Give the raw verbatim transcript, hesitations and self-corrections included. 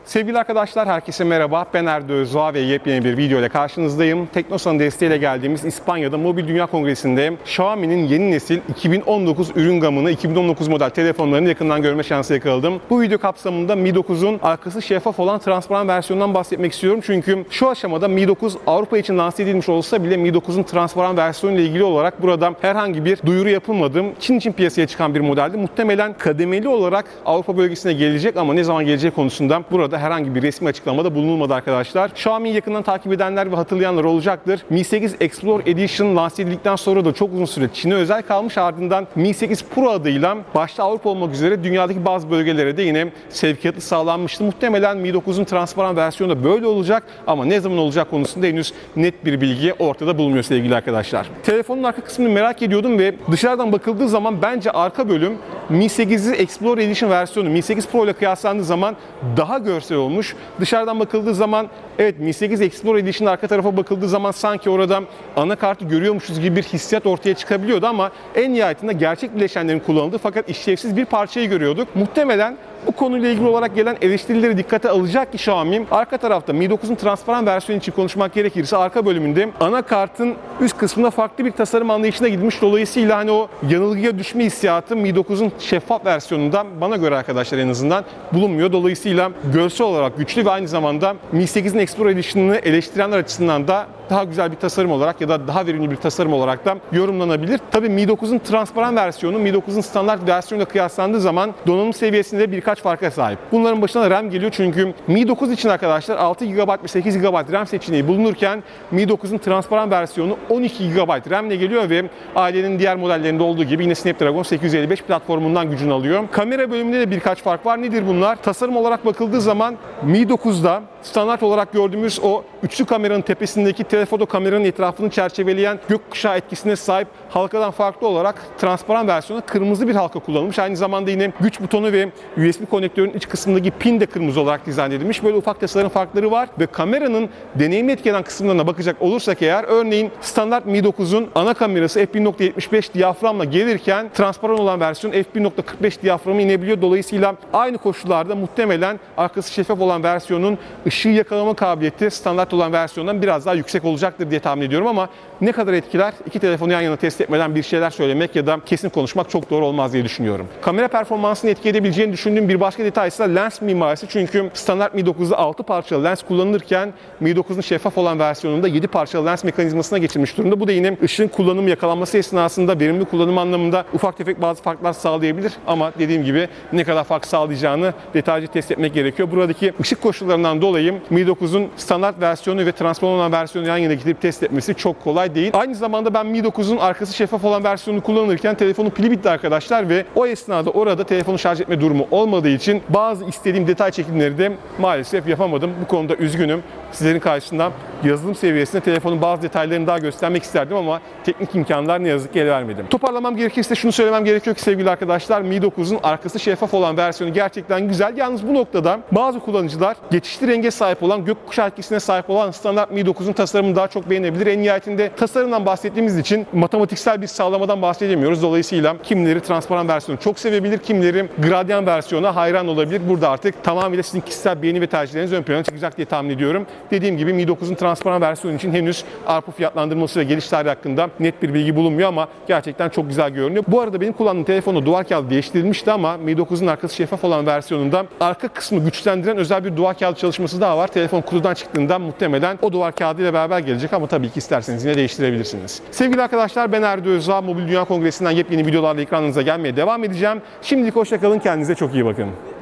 Sevgili arkadaşlar, herkese merhaba. Ben Erdo Özdoğa ve yepyeni bir video ile karşınızdayım. Teknosa'nın desteğiyle geldiğimiz İspanya'da Mobil Dünya Kongresi'nde Xiaomi'nin yeni nesil iki bin on dokuz ürün gamını, iki bin on dokuz model telefonlarını yakından görme şansı yakaladım. Bu video kapsamında Mi dokuzun arkası şeffaf olan transparan versiyonundan bahsetmek istiyorum. Çünkü şu aşamada Mi dokuz Avrupa için lanse edilmiş olsa bile Mi dokuzun transparan versiyonu ile ilgili olarak burada herhangi bir duyuru yapılmadı. Çin için piyasaya çıkan bir modeldi. Muhtemelen kademeli olarak Avrupa bölgesine gelecek ama ne zaman gelecek konusunda burada herhangi bir resmi açıklamada bulunulmadı arkadaşlar. Xiaomi'yi yakından takip edenler ve hatırlayanlar olacaktır. Mi sekiz Explorer Edition lanse edildikten sonra da çok uzun süre Çin'e özel kalmış, ardından Mi sekiz Pro adıyla başta Avrupa olmak üzere dünyadaki bazı bölgelere de yine sevkiyatı sağlanmıştı. Muhtemelen Mi dokuzun transparan versiyonu da böyle olacak ama ne zaman olacak konusunda henüz net bir bilgi ortada bulunmuyor sevgili arkadaşlar. Telefonun arka kısmını merak ediyordum ve dışarıdan bakıldığı zaman bence arka bölüm Mi sekiz Explorer Edition versiyonu Mi sekiz Pro ile kıyaslandığı zaman daha görsel olmuş. Dışarıdan bakıldığı zaman evet, Mi sekiz Explorer Edition arka tarafa bakıldığı zaman sanki orada anakartı görüyormuşuz gibi bir hissiyat ortaya çıkabiliyordu ama en nihayetinde gerçek bileşenlerin kullanıldığı fakat işlevsiz bir parçayı görüyorduk. Muhtemelen bu konuyla ilgili olarak gelen eleştirileri dikkate alacak ki Xiaomi arka tarafta Mi dokuzun transparan versiyonu için konuşmak gerekirse arka bölümünde anakartın üst kısmında farklı bir tasarım anlayışına gidilmiş. Dolayısıyla hani o yanılgıya düşme hissiyatı Mi dokuzun şeffaf versiyonunda bana göre arkadaşlar en azından bulunmuyor. Dolayısıyla görsel olarak güçlü ve aynı zamanda Mi sekizin Explorer Edition'ını eleştirenler açısından da daha güzel bir tasarım olarak ya da daha verimli bir tasarım olarak da yorumlanabilir. Tabii Mi dokuzun transparan versiyonu Mi dokuzun standart versiyonuyla kıyaslandığı zaman donanım seviyesinde birkaç farka sahip. Bunların başına RAM geliyor çünkü Mi dokuz için arkadaşlar altı gigabayt ve sekiz gigabayt RAM seçeneği bulunurken Mi dokuzun transparan versiyonu on iki gigabayt RAM ile geliyor ve ailenin diğer modellerinde olduğu gibi yine Snapdragon sekiz yüz elli beş platformundan gücünü alıyor. Kamera bölümünde de birkaç fark var. Nedir bunlar? Tasarım olarak bakıldığı zaman Mi dokuzda standart olarak gördüğümüz o üçlü kameranın tepesindeki telefoto kameranın etrafını çerçeveleyen gökkuşağı etkisine sahip halkadan farklı olarak transparan versiyonda kırmızı bir halka kullanılmış. Aynı zamanda yine güç butonu ve U S B konektörün iç kısmındaki pin de kırmızı olarak dizayn edilmiş. Böyle ufak tasarım farkları var ve kameranın deneyimi etkilen kısımlarına bakacak olursak eğer, örneğin standart Mi dokuzun ana kamerası f bir nokta yetmiş beş diyaframla gelirken transparan olan versiyon f bir nokta kırk beş diyaframı inebiliyor. Dolayısıyla aynı koşullarda muhtemelen arkası şeffaf olan versiyonun ışığı yakalama kabiliyeti standart olan versiyondan biraz daha yüksek olacaktır diye tahmin ediyorum ama ne kadar etkiler, iki telefonu yan yana test etmeden bir şeyler söylemek ya da kesin konuşmak çok doğru olmaz diye düşünüyorum. Kamera performansını etki edebileceğini düşündüğüm bir başka detay ise lens mimarisi. Çünkü standart Mi dokuzda altı parçalı lens kullanılırken Mi dokuzun şeffaf olan versiyonunda yedi parçalı lens mekanizmasına geçilmiş durumda. Bu da yine ışığın kullanım yakalanması esnasında verimli kullanım anlamında ufak tefek bazı farklar sağlayabilir ama dediğim gibi ne kadar fark sağlayacağını detaylıca test etmek gerekiyor. Buradaki ışık koşullarından dolayı Mi dokuzun standart versiyonu ve transparan olan versiyonu yan yana getirip test etmesi çok kolay değil. Aynı zamanda ben Mi dokuzun arkası şeffaf olan versiyonunu kullanırken telefonun pili bitti arkadaşlar ve o esnada orada telefonu şarj etme durumu olmadığı için bazı istediğim detay çekimleri de maalesef yapamadım. Bu konuda üzgünüm. Sizlerin karşısında yazılım seviyesinde telefonun bazı detaylarını daha göstermek isterdim ama teknik imkanlar ne yazık ki el vermedim. Toparlamam gerekirse şunu söylemem gerekiyor ki sevgili arkadaşlar, Mi dokuzun arkası şeffaf olan versiyonu gerçekten güzel. Yalnız bu noktada bazı kullanıcılar geçişli renge sahip olan, gökkuşağı etkisine sahip olan standart Mi dokuzun tasarımını daha çok beğenebilir. En nihayetinde tasarımdan bahsettiğimiz için matematiksel bir sağlamadan bahsedemiyoruz. Dolayısıyla kimileri transparan versiyonu çok sevebilir, kimileri gradyan versiyona hayran olabilir. Burada artık tamamıyla sizin kişisel beğeni ve tercihleriniz ön plana çıkacak diye tahmin ediyorum. Dediğim gibi Mi dokuzun transparan versiyonu için henüz Avrupa fiyatlandırması ve geliş tarihi hakkında net bir bilgi bulunmuyor ama gerçekten çok güzel görünüyor. Bu arada benim kullandığım telefonda duvar kağıdı değiştirilmişti ama Mi dokuzun arkası şeffaf olan versiyonunda arka kısmı güçlendiren özel bir duvar kağıdı çalışması daha var. Telefon kutudan çıktığında muhtemelen o duvar kağıdı ile beraber gelecek ama tabii ki isterseniz yine değiştirebilirsiniz. Sevgili arkadaşlar, ben Erdo Özdoğa. Mobil Dünya Kongresi'nden yepyeni videolarla ekranınıza gelmeye devam edeceğim. Şimdilik hoşça kalın, kendinize çok iyi bakın.